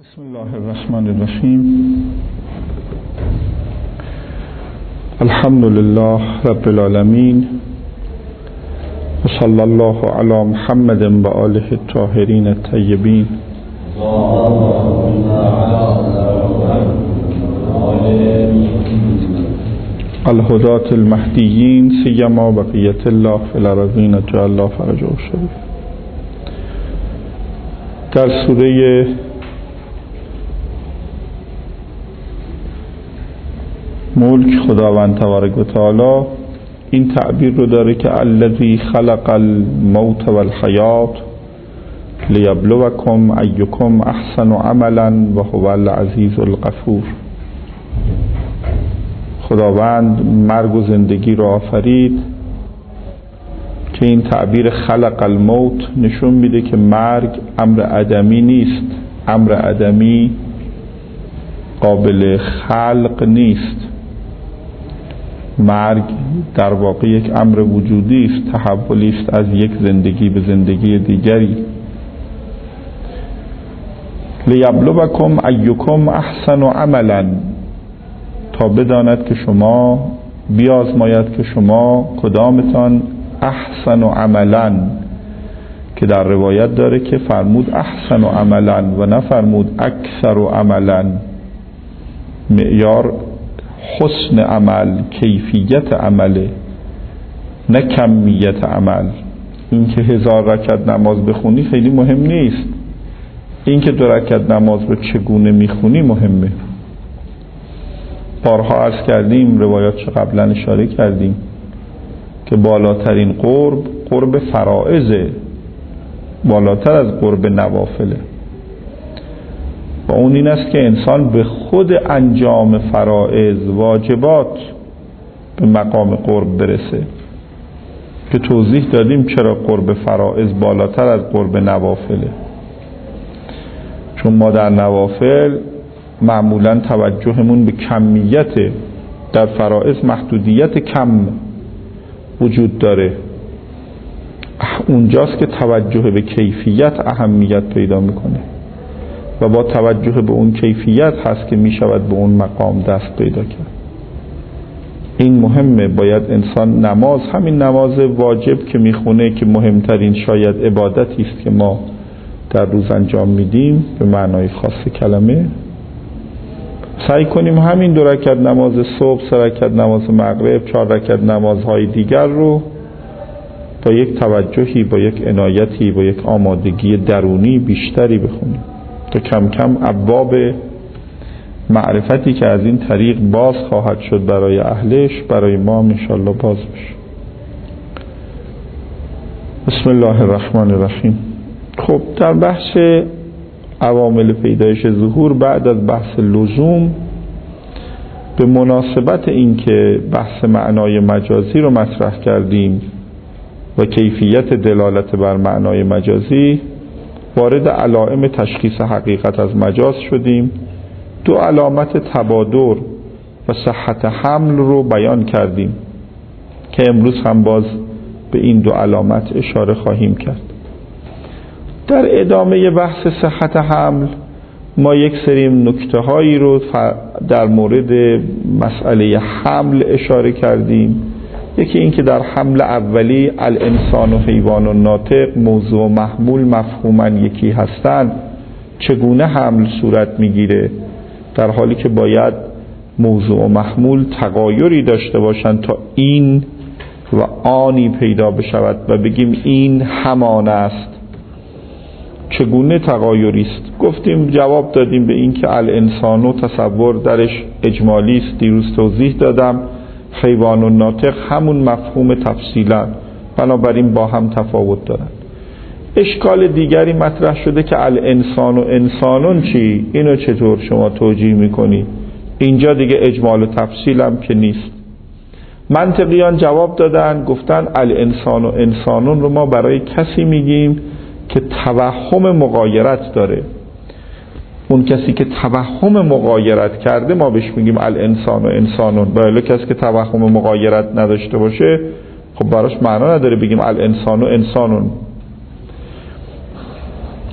بسم الله الرحمن الرحیم. الحمد لله رب العالمین و صلی الله علی محمد و آله الطاهرین الطیبین الهداة المهدیین سیما بقیت الله فی الارضین اجعل الله فرجه الشریف. در سوره ملک خداوند تبارک و تعالی این تعبیر رو داره که الذی خلق الموت والحیات لیبلوکم ایکم احسن عملا و هو العزیز الغفور. خداوند مرگ و زندگی رو آفرید که این تعبیر خلق الموت نشون میده که مرگ امر عدمی نیست، امر عدمی قابل خلق نیست. مرگ در واقع یک امر وجودی است، تحولی است از یک زندگی به زندگی دیگری. لیبلوکم ایکم احسن عملا، تا بداند که شما، بیازماید که شما کدامتان احسن عملا، که در روایت داره که فرمود احسن عملا و نفرمود اکثر عملا. معیار حسن عمل کیفیت عمله، نه کمیت عمل. این که 1000 رکعت نماز بخونی خیلی مهم نیست، این که 2 رکعت نماز رو چگونه میخونی مهمه. بارها عرض کردیم، روایات چه قبلا اشاره کردیم که بالاترین قرب فرائضه، بالاتر از قرب نوافله. و اون این است که انسان به خود انجام فرائض واجبات به مقام قرب برسه، که توضیح دادیم چرا قرب فرائض بالاتر از قرب نوافله. چون ما در نوافل معمولا توجهمون به کمیت، در فرائض محدودیت کم وجود داره. اونجاست که توجه به کیفیت اهمیت پیدا میکنه و با توجه به اون کیفیت هست که میشود به اون مقام دست پیدا کرد. این مهمه. باید انسان نماز، همین نماز واجب که میخونه که مهمترین شاید عبادتی است که ما در روز انجام میدیم به معنای خاص کلمه، سعی کنیم همین 2 رکعت نماز صبح، 3 رکعت نماز مغرب، 4 رکعت نمازهای دیگر رو با یک توجهی، با یک عنایتی، با یک آمادگی درونی بیشتری بخونیم تا کم کم ابواب معرفتی که از این طریق باز خواهد شد برای اهلش، برای ما هم انشاءالله باز بشه. بسم الله الرحمن الرحیم. خب در بحث عوامل پیدایش ظهور، بعد از بحث لزوم، به مناسبت این که بحث معنای مجازی رو مطرح کردیم و کیفیت دلالت بر معنای مجازی، وارد علائم تشخیص حقیقت از مجاز شدیم. 2 علامت تبادر و صحت حمل رو بیان کردیم که امروز هم باز به این 2 علامت اشاره خواهیم کرد. در ادامه بحث صحت حمل ما یک سری نکته هایی رو در مورد مسئله حمل اشاره کردیم. یکی این که در حمل اولی الانسان و حیوان و ناطق موضوع و محمول مفهوما یکی هستند، چگونه حمل صورت میگیره در حالی که باید موضوع و محمول تغایری داشته باشند تا این و آنی پیدا بشود و بگیم این همان است. چگونه تغایری است؟ گفتیم، جواب دادیم به این که الانسان و تصور درش اجمالی است، دیروز توضیح دادم. حیوان و ناطق همون مفهوم تفصیلا، بنابراین با هم تفاوت دارن. اشکال دیگری مطرح شده که الانسان و انسانون چی؟ اینو چطور شما توجیه میکنی؟ اینجا دیگه اجمال و تفصیل هم که نیست. منطقیان جواب دادن، گفتن الانسان و انسانون رو ما برای کسی میگیم که توهم مغایرت داره. اون کسی که توهم مغایرت کرده ما بهش میگیم الانسان و انسانون. ولی کسی که توهم مغایرت نداشته باشه خب براش معنا نداره بگیم الانسان و انسانون.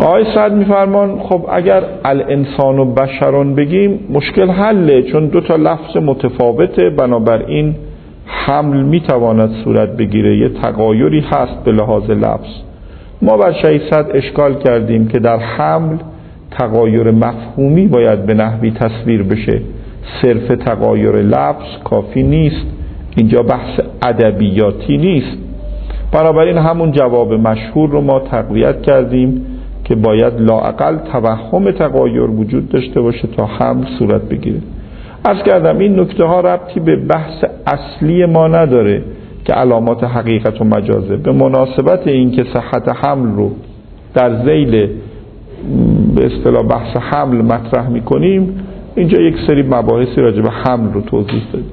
آقای سعد میفرمان خب اگر الانسان و بشران بگیم مشکل حله، چون دو تا لفظ متفاوته، بنابراین حمل میتواند صورت بگیره، یه تغایری هست به لحاظ لفظ. ما بر 600 اشکال کردیم که در حمل تغایر مفهومی باید به نحوی تصویر بشه، صرف تغایر لفظ کافی نیست، اینجا بحث ادبیاتی نیست. بنابراین همون جواب مشهور رو ما تقویت کردیم که باید لااقل توهم تغایر وجود داشته باشه تا حمل صورت بگیره. عرض کردم این نکته ها ربطی به بحث اصلی ما نداره که علامات حقیقت و مجازه. به مناسبت این که صحت حمل رو در ذیل به اصطلاح بحث حمل مطرح میکنیم، اینجا یک سری مباحثی راجع به حمل رو توضیح دادیم.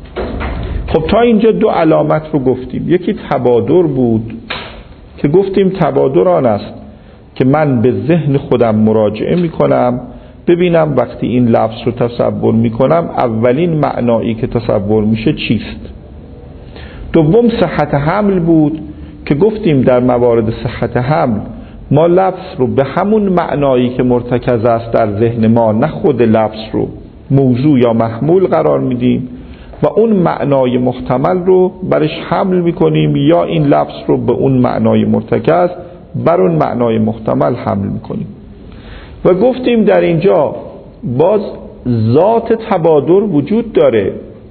خب تا اینجا دو علامت رو گفتیم. یکی تبادر بود که گفتیم تبادر آن است که من به ذهن خودم مراجعه میکنم ببینم وقتی این لفظ رو تصور میکنم اولین معنایی که تصور میشه چیست. دوم صحت حمل بود که گفتیم در موارد صحت حمل ما لفظ رو به همون معنایی که مرتکز است در ذهن ما، نه خود لفظ رو، موضوع یا محمول قرار میدیم و اون معنای محتمل رو برش حمل میکنیم، یا این لفظ رو به اون معنای مرتکز بر اون معنای محتمل حمل میکنیم. و گفتیم در اینجا باز ذات تبادر وجود داره،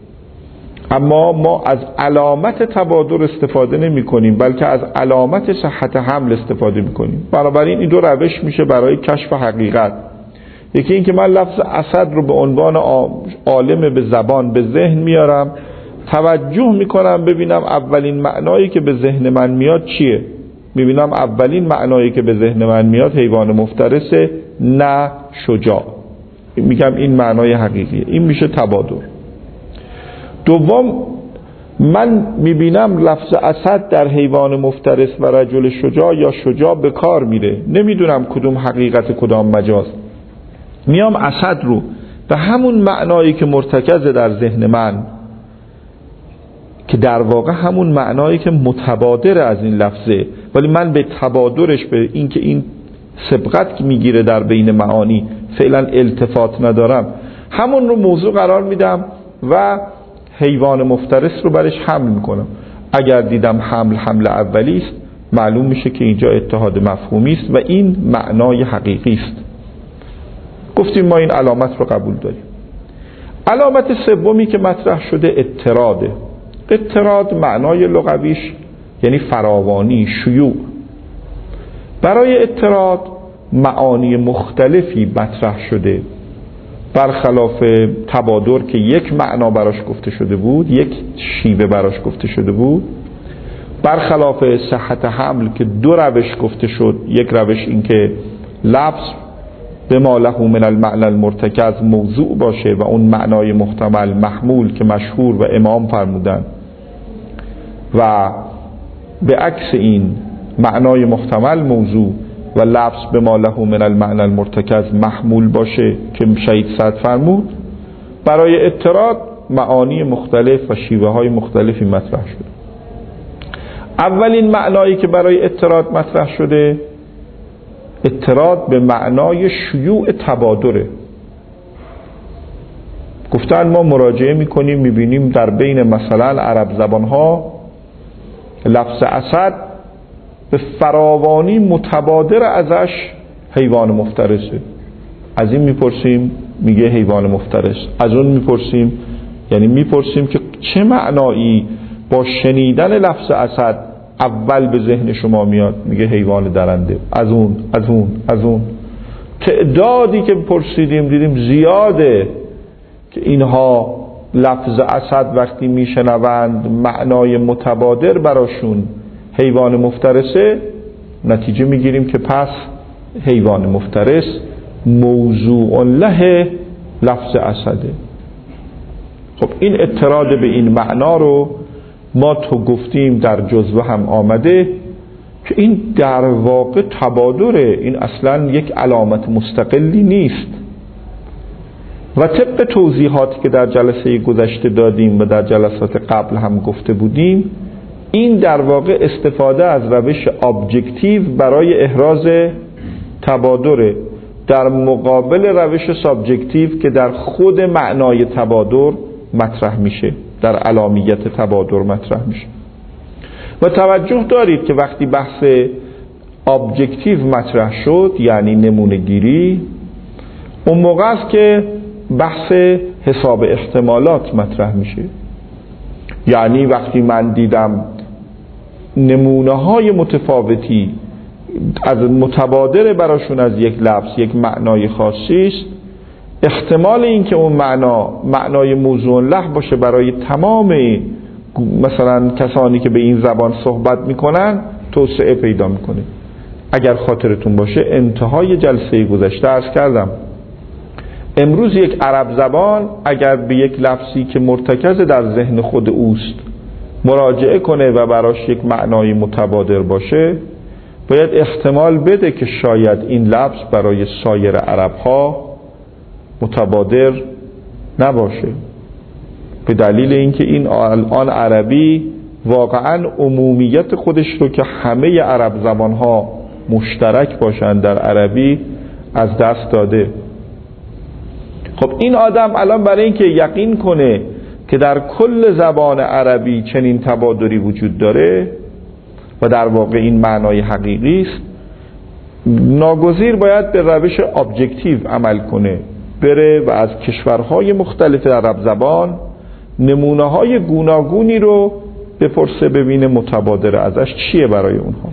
اما ما از علامت تبادر استفاده نمی کنیم بلکه از علامت صحت حمل استفاده می کنیم. بنابراین این دو روش میشه برای کشف حقیقت. یکی این که من لفظ اسد رو به عنوان عالم به زبان به ذهن میارم، توجه میکنم ببینم اولین معنایی که به ذهن من میاد چیه. میبینم اولین معنایی که به ذهن من میاد حیوان مفترسه، نه شجاع. میگم این معنای حقیقیه. این میشه تبادر. دوم، من میبینم لفظ اسد در حیوان مفترس و رجل شجاع یا شجاع به کار میره، نمیدونم کدوم حقیقت کدام مجاز. میام اسد رو به همون معنایی که مرتکز در ذهن من، که در واقع همون معنایی که متبادر از این لفظه، ولی من به تبادرش، به این که این سبقت میگیره در بین معانی، فعلا التفات ندارم، همون رو موضوع قرار میدم و حیوان مفترس رو برش حمل میکنم. اگر دیدم حمل اولی است، معلوم میشه که اینجا اتحاد مفهومی است و این معنای حقیقی است. گفتیم ما این علامت رو قبول داریم. علامت سومی که مطرح شده اضطراده. اضطراد معنای لغویش یعنی فراوانی، شیوع. برای اضطراد معانی مختلفی مطرح شده، برخلاف تبادر که یک معنا براش گفته شده بود، یک شیوه براش گفته شده بود، برخلاف صحت حمل که دو روش گفته شد. یک روش این که لفظ به ما له من المعنى المرتکز موضوع باشه و اون معنای محتمل محمول که مشهور و امام فرمودن، و به عکس این معنای محتمل موضوع و لفظ به ما له من المعنى المرتکز محمول باشه که شهید سعد فرمود. برای اضطراد معانی مختلف و شیوه های مختلفی مطرح شده. اولین معنایی که برای اضطراد مطرح شده، اضطراد به معنای شیوع تبادره. گفتن ما مراجعه میکنیم میبینیم در بین مثلا عرب زبانها لفظ اسد به فراوانی متبادر ازش حیوان مفترسه. از این میپرسیم میگه حیوان مفترس، از اون میپرسیم، یعنی میپرسیم که چه معنایی با شنیدن لفظ اسد اول به ذهن شما میاد؟ میگه حیوان درنده. از اون تعدادی که پرسیدیم دیدیم زیاده که اینها لفظ اسد وقتی میشنوند معنای متبادر براشون حیوان مفترسه، نتیجه میگیریم که پس حیوان مفترس موضوع له لفظ اسده. خب این اضطراد به این معنا رو ما تو گفتیم در جزوه هم آمده که این در واقع تبادره، این اصلا یک علامت مستقلی نیست. و طبق توضیحاتی که در جلسه گذشته دادیم و در جلسات قبل هم گفته بودیم، این در واقع استفاده از روش ابجکتیو برای احراز تبادر در مقابل روش سابجکتیو که در خود معنای تبادر مطرح میشه، در علامیت تبادر مطرح میشه. و توجه دارید که وقتی بحث ابجکتیو مطرح شد، یعنی نمونه گیری، اون موقع است که بحث حساب احتمالات مطرح میشه. یعنی وقتی من دیدم نمونه های متفاوتی از متبادر براشون از یک لفظ یک معنای خاصی است، احتمال این که اون معنای موضوع له باشه برای تمام مثلا کسانی که به این زبان صحبت میکنن توسعه پیدا میکنه. اگر خاطرتون باشه انتهای جلسه گذشته عرض کردم امروز یک عرب زبان اگر به یک لفظی که مرتکز در ذهن خود اوست مراجعه کنه و براش یک معنای متبادر باشه، باید احتمال بده که شاید این لفظ برای سایر عرب ها متبادر نباشه، به دلیل اینکه این الان عربی واقعا عمومیت خودش رو که همه عرب زبان ها مشترک باشند در عربی از دست داده. خب این آدم الان برای اینکه یقین کنه که در کل زبان عربی چنین تبادری وجود داره و در واقع این معنای حقیقی است، ناگزیر باید به روش ابجکتیو عمل کنه، بره و از کشورهای مختلف عرب زبان نمونه‌های گوناگونی رو بپرسه، ببینه متبادر ازش چیه برای اونها.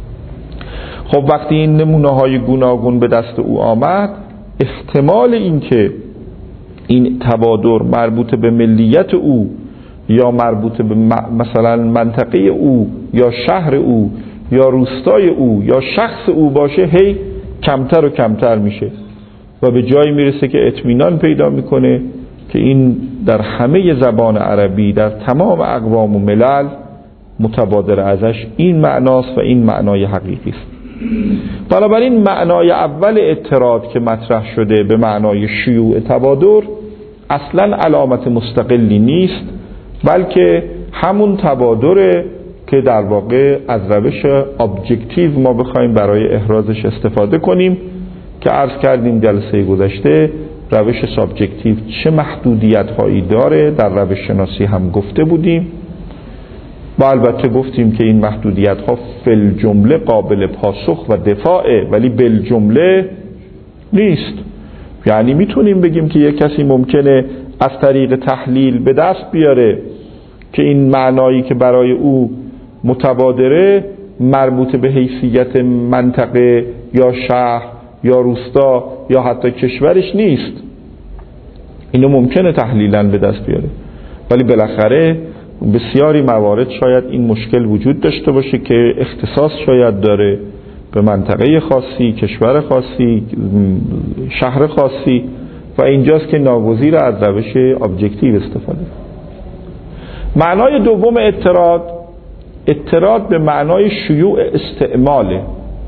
خب وقتی این نمونه‌های گوناگون به دست او آمد، احتمال این که این تبادر مربوط به ملیت او یا مربوط به مثلا منطقه او یا شهر او یا روستای او یا شخص او باشه هی کمتر و کمتر میشه و به جایی میرسه که اطمینان پیدا میکنه که این در همه زبان عربی در تمام اقوام و ملل متبادر ازش این معناست و این معنای حقیقی است. بنابراین معنای اول اعتراض که مطرح شده به معنای شیوع تبادر اصلا علامت مستقلی نیست، بلکه همون تبادره که در واقع از روش ابجکتیو ما بخوایم برای احرازش استفاده کنیم که عرض کردیم جلسه گذشته روش سابجکتیو چه محدودیت هایی داره، در روش شناسی هم گفته بودیم و البته گفتیم که این محدودیت ها فل جمله قابل پاسخ و دفاعه، ولی بل جمله نیست. یعنی میتونیم بگیم که یک کسی ممکنه از طریق تحلیل به دست بیاره که این معنایی که برای او متبادره مربوط به حیثیت منطقه یا شهر یا روستا یا حتی کشورش نیست. اینو ممکنه تحلیلاً به دست بیاره، ولی بالاخره بسیاری موارد شاید این مشکل وجود داشته باشه که اختصاص شاید داره به منطقه خاصی، کشور خاصی، شهر خاصی و اینجاست که ناگزیر از روش ابجکتیو استفاده. معنای دوم اعتراض به معنای شیوع استعماله.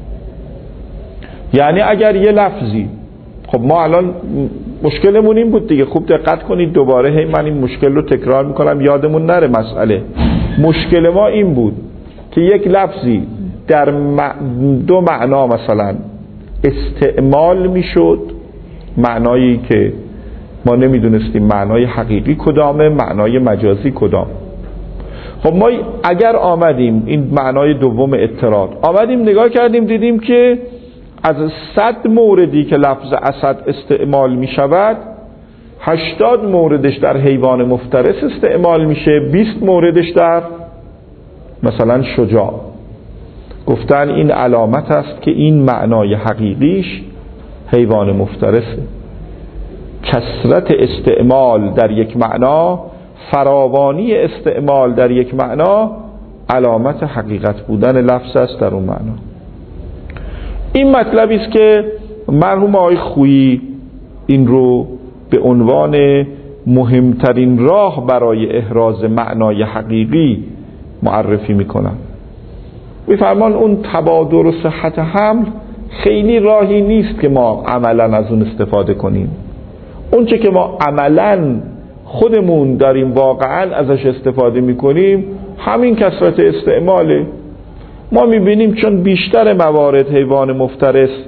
یعنی اگر یه لفظی، خب ما الان مشکلمون این بود دیگه، خوب دقت کنید دوباره هی من این مشکل رو تکرار میکنم یادمون نره مسئله. مشکل ما این بود که یک لفظی در دو معنا مثلا استعمال میشد، معنایی که ما نمیدونستیم معنای حقیقی کدامه، معنای مجازی کدام. خب ما اگر آمدیم این معنای دوم اعتراض آمدیم نگاه کردیم دیدیم که از 100 موردی که لفظ اسد استعمال می شود 80 موردش در حیوان مفترس استعمال میشه، 20 موردش در مثلا شجاع. گفتن این علامت است که این معنای حقیقیش حیوان مفترسه. کثرت استعمال در یک معنا، فراوانی استعمال در یک معنا علامت حقیقت بودن لفظ است در اون معنا. این مطلبی است که مرحوم آقای خویی این رو به عنوان مهمترین راه برای احراز معنای حقیقی معرفی میکنن. میفرمان اون تبادر و صحت حمل خیلی راهی نیست که ما عملا از اون استفاده کنیم. اون چه که ما عملا خودمون داریم واقعا ازش استفاده میکنیم همین کثرت استعماله. ما میبینیم چون بیشتر موارد حیوان مفترس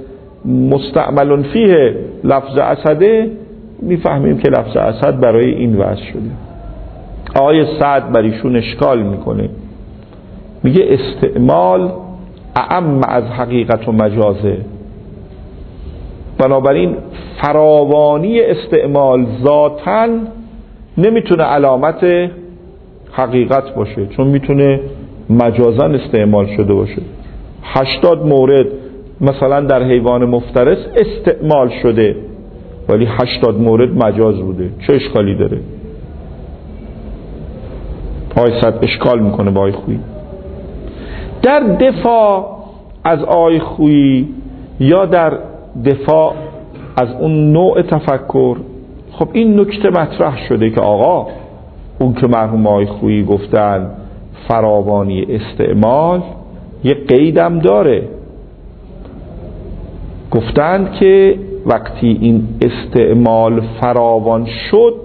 مستعمل فیه لفظ اسده، میفهمیم که لفظ اسد برای این وضع شده. آقای سعد بر ایشون اشکال میکنه، میگه استعمال اعم از حقیقت و مجازه، بنابراین فراوانی استعمال ذاتاً نمیتونه علامت حقیقت باشه، چون میتونه مجازاً استعمال شده باشه. 80 مورد مثلا در حیوان مفترس استعمال شده ولی 80 مورد مجاز بوده، چه اشکالی داره؟ آقای سعد اشکال میکنه با آقای خویی. در دفاع از آقای خویی یا در دفاع از اون نوع تفکر، خب این نکته مطرح شده که آقا اون که مرحوم آقای خویی گفتن فراوانی استعمال یه قیدم داره، گفتند که وقتی این استعمال فراوان شد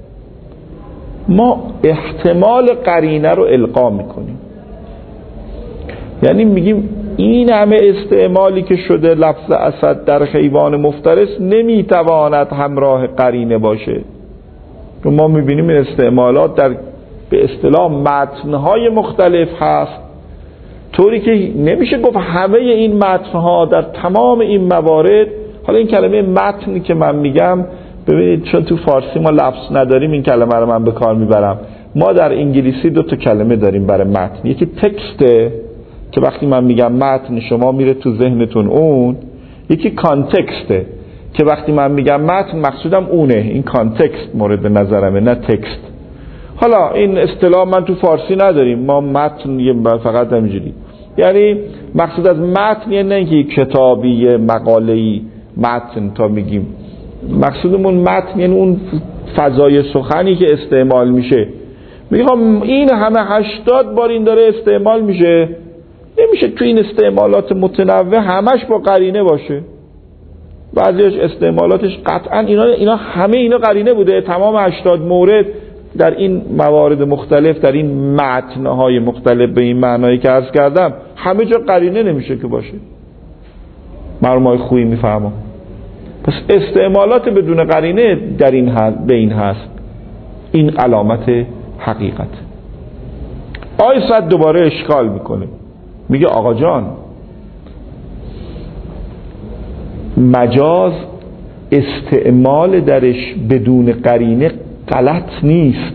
ما احتمال قرینه رو القا میکنیم، یعنی میگیم این همه استعمالی که شده لفظ اسد در حیوان مفترس نمیتواند همراه قرینه باشه. ما میبینیم این استعمالات در به اصطلاح متنهای مختلف هست، طوری که نمیشه گفت همه این متنها در تمام این موارد. حالا این کلمه متنی که من میگم ببینید چون تو فارسی ما لفظ نداریم این کلمه رو من به کار میبرم. ما در انگلیسی 2 کلمه داریم برای متن، یکی تکسته که وقتی من میگم متن شما میره تو ذهنتون اون، یکی کانتکسته که وقتی من میگم متن مقصودم اونه، این کانتکست مورد نظرمه نه تکست. حالا این اصطلاح من تو فارسی نداریم، ما متن فقط همینجوری، یعنی مقصود از متن یعنی نه اینکه کتابی مقاله‌ای متن تا میگیم، مقصودمون متن یعنی اون فضای سخنی که استعمال میشه. میگم این همه 80 بار این داره استعمال میشه، نمیشه تو این استعمالات متنوع همش با قرینه باشه. بعضیش استعمالاتش قطعا اینا همه اینا قرینه بوده، تمام 80 مورد در این موارد مختلف در این متنهای مختلف به این معنایی که عرض کردم همه جا قرینه نمیشه که باشه. مرحوم خویی میفهمم پس استعمالات بدون قرینه در این به این هست، این علامت حقیقت. آقای سعد دوباره اشکال میکنه، میگه آقا جان مجاز استعمال درش بدون قرینه غلط نیست.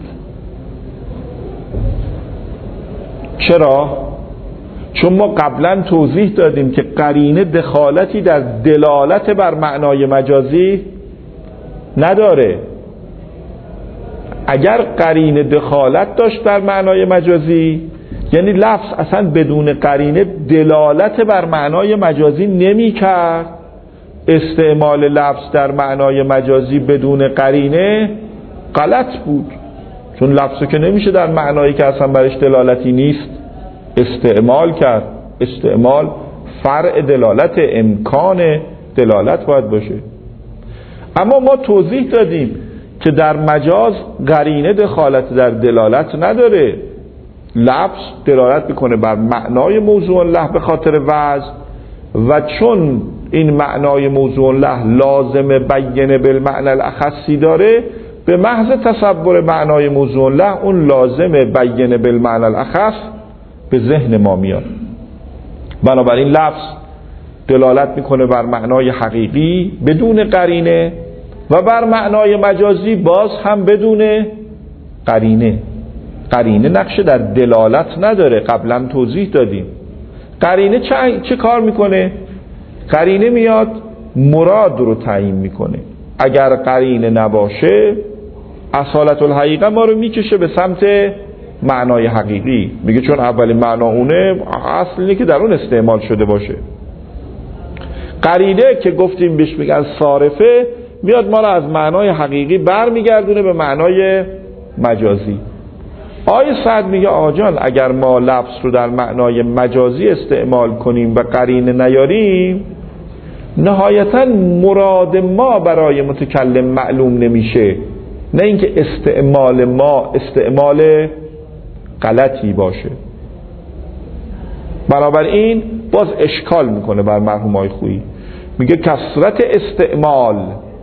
چرا؟ چون ما قبلا توضیح دادیم که قرینه دخالتی در دلالت بر معنای مجازی نداره. اگر قرینه دخالت داشت بر معنای مجازی یعنی لفظ اصلا بدون قرینه دلالت بر معنای مجازی نمی کرد. استعمال لفظ در معنای مجازی بدون قرینه غلط بود، چون لفظو که نمیشه در معنایی که اصلا برش دلالتی نیست استعمال کرد. استعمال فرع دلالت، امکان دلالت باید باشه. اما ما توضیح دادیم که در مجاز قرینه دخالت در دلالت نداره، لفظ دلالت میکنه بر معنای موضوع له به خاطر وضع، و چون این معنای موضوع له لازم بیانه بالمعنی الاخصی داره، به محض تصور معنای موضوع له اون لازم بیانه بالمعنی الاخص به ذهن ما میاد. بنابراین لفظ دلالت میکنه بر معنای حقیقی بدون قرینه و بر معنای مجازی باز هم بدون قرینه. قرینه نقش در دلالت نداره، قبلا توضیح دادیم. قرینه چه کار میکنه؟ قرینه میاد مراد رو تعیین میکنه. اگر قرینه نباشه اصالت الحقیقه ما رو میکشه به سمت معنای حقیقی، میگه چون اولین معنا اونه، اصل اینه که در اون استعمال شده باشه. قرینه که گفتیم بهش میگن صارفه، میاد ما رو از معنای حقیقی برمیگردونه به معنای مجازی. آقای سعد میگه آقا جان اگر ما لفظ رو در معنای مجازی استعمال کنیم و قرینه نیاریم، نهایتا مراد ما برای متکلم معلوم نمیشه، نه اینکه استعمال ما استعمال غلطی باشه. بنابراین باز اشکال میکنه بر مرحوم آقای خویی، میگه کثرت استعمال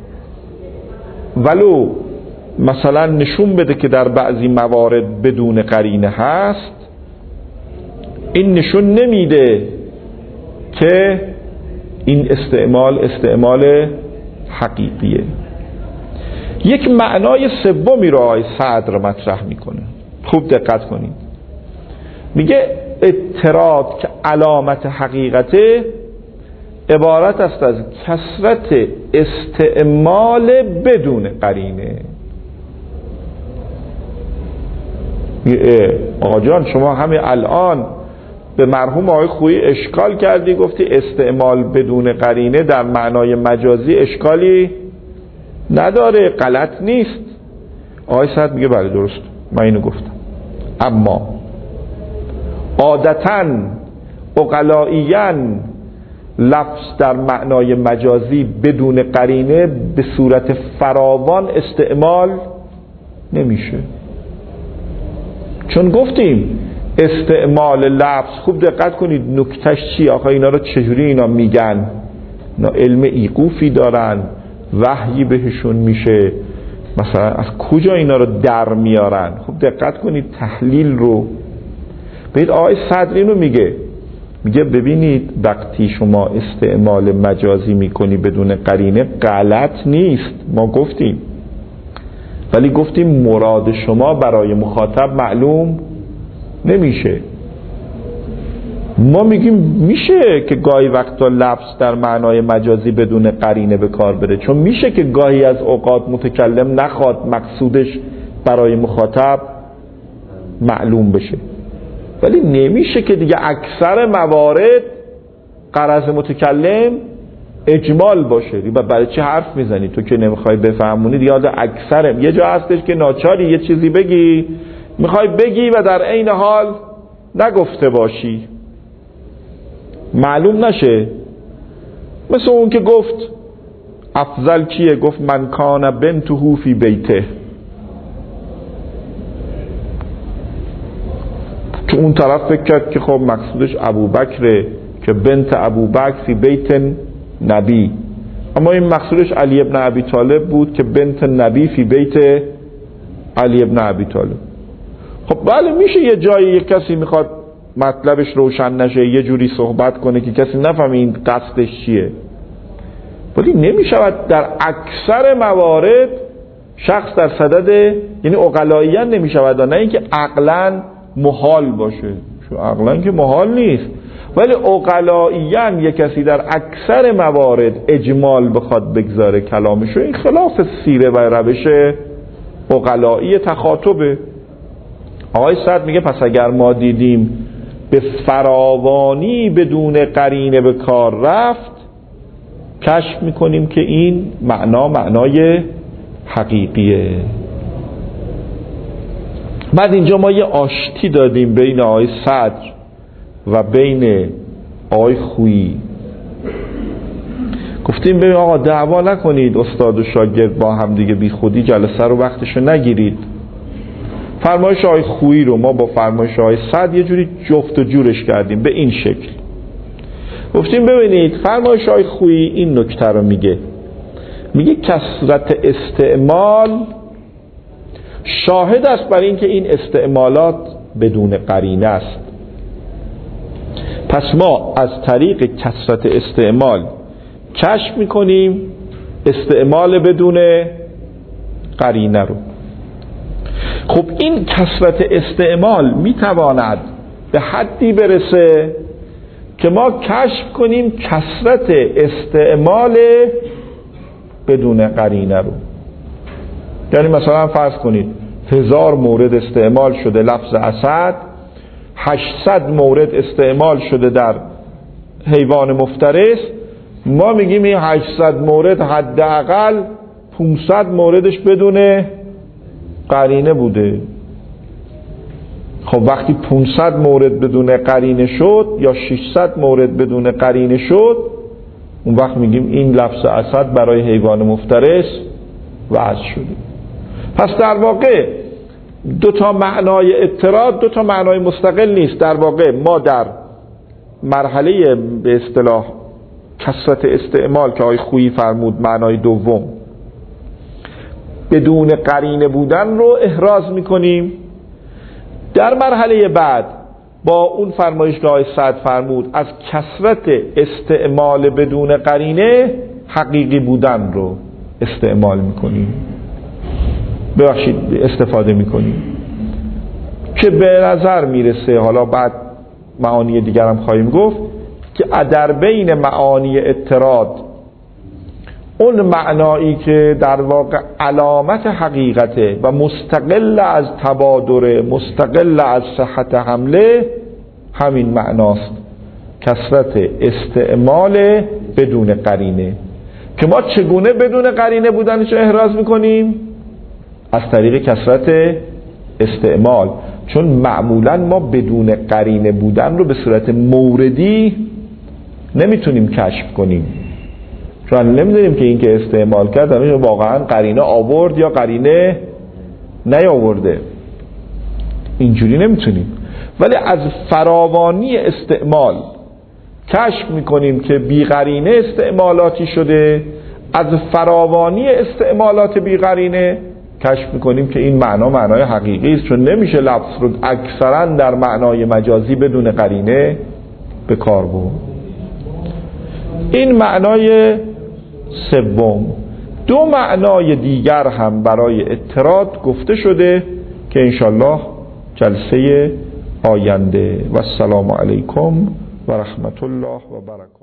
ولو مثلا نشون بده که در بعضی موارد بدون قرینه هست، این نشون نمیده که این استعمال حقیقیه. یک معنای سومی رو آقای صدر مطرح میکنه، خوب دقت کنید. میگه اضطراد که علامت حقیقته عبارت است از کثرت استعمال بدون قرینه. آقا جان شما همین الان به مرحوم آقای خویی اشکال کردی، گفتی استعمال بدون قرینه در معنای مجازی اشکالی نداره، غلط نیست. آقای صدر میگه بله درست، من اینو گفتم، اما عادتاً عقلائیاً لفظ در معنای مجازی بدون قرینه به صورت فراوان استعمال نمیشه. چون گفتیم استعمال لفظ، خوب دقت کنید نکتهش چی؟ آخه اینا رو چجوری اینا میگن؟ اینا علم ایقوفی دارن، وحیی بهشون میشه، مثلا از کجا اینا رو در میارن؟ خوب دقت کنید تحلیل رو. ببینید آقای صدری رو میگه ببینید وقتی شما استعمال مجازی میکنی بدون قرینه غلط نیست، ما گفتیم، ولی گفتیم مراد شما برای مخاطب معلوم نمیشه. ما میگیم میشه که گاهی وقتا لفظ در معنای مجازی بدون قرینه به کار بره، چون میشه که گاهی از اوقات متکلم نخواد مقصودش برای مخاطب معلوم بشه، ولی نمیشه که دیگه اکثر موارد غرض متکلم اجمال باشه. برای چه حرف میزنی تو که نمیخوای بفهمونی دیگه؟ اکثر یه جا هستش که ناچاری یه چیزی بگی، میخوای بگی و در عین حال نگفته باشی، معلوم نشه. مثل اون که گفت افضل کیه؟ گفت من کان بنته فی بیته، که اون طرف فکر کرد که خب مقصودش ابوبکره که بنت ابوبکر فی بیت نبی، اما این مقصودش علی ابن ابی طالب بود که بنت نبی فی بیت علی ابن ابی طالب. خب بله میشه یه جایی یک کسی میخواد مطلبش روشن نشه یه جوری صحبت کنه که کسی نفهمه این قصدش چیه، ولی نمیشود در اکثر موارد شخص در صدد، یعنی عقلائیاً نمیشود، نه اینکه عقلاً محال باشه، چون عقلاً که محال نیست، ولی عقلائیاً یک کسی در اکثر موارد اجمال بخواد بگذاره کلامشو، این خلاف سیره و روش عقلایی تخاطبه. آقای صدر میگه پس اگر ما دیدیم به فراوانی بدون قرینه به کار رفت، کشف میکنیم که این معنای حقیقیه. بعد اینجا ما یه آشتی دادیم بین آقای صدر و بین آقای خویی، گفتیم ببین آقا دعوا نکنید، استاد و شاگرد با هم دیگه بی خودی جلسه رو وقتشو نگیرید. فرمایش آقای خویی رو ما با فرمایش آقای صدر یه جوری جفت و جورش کردیم به این شکل. گفتیم ببینید فرمایش آقای خویی این نکته رو میگه کثرت استعمال شاهد است بر این که این استعمالات بدون قرینه است. پس ما از طریق کثرت استعمال کشف میکنیم استعمال بدون قرینه رو. خب این کثرت استعمال میتواند به حدی برسه که ما کشف کنیم کثرت استعمال بدون قرینه رو. یعنی مثلا فرض کنید 1000 مورد استعمال شده لفظ اسد، 800 مورد استعمال شده در حیوان مفترس، ما میگیم این 800 مورد حداقل 500 موردش بدون قرینه بوده. خب وقتی 500 مورد بدون قرینه شد یا 600 مورد بدون قرینه شد، اون وقت میگیم این لفظ اسد برای حیوان مفترس وضع شده. پس در واقع دو تا معنای اضطراد دو تا معنای مستقل نیست. در واقع ما در مرحله به اصطلاح کثرت استعمال که آقای خویی فرمود معنای دوم، بدون قرینه بودن رو احراز میکنیم. در مرحله بعد با اون فرمایش که آقای سعد فرمود از کثرت استعمال بدون قرینه حقیقی بودن رو استعمال میکنیم، استفاده میکنیم که به نظر میرسه، حالا بعد معانی دیگر هم خواهیم گفت، که در بین معانی اطراد اون معنایی که در واقع علامت حقیقته و مستقل از تبادر، مستقل از صحت حمله، همین معناست، کثرت استعمال بدون قرینه. که ما چگونه بدون قرینه بودنش احراز میکنیم؟ از طریق کثرت استعمال، چون معمولا ما بدون قرینه بودن رو به صورت موردی نمیتونیم کشف کنیم، چون نمیدونیم که این که استعمال کرد واقعا قرینه آورد یا قرینه نیاورده، اینجوری نمیتونیم. ولی از فراوانی استعمال کشف میکنیم که بی قرینه استعمالاتی شده، از فراوانی استعمالات بی قرینه کشف میکنیم که این معنا معنای حقیقی است، چون نمیشه لفظ رو اکثرا در معنای مجازی بدون قرینه به کار برد. این معنای سوم. دو معنای دیگر هم برای اطراد گفته شده که انشالله جلسه آینده. و السلام علیکم و رحمت الله و برکاته.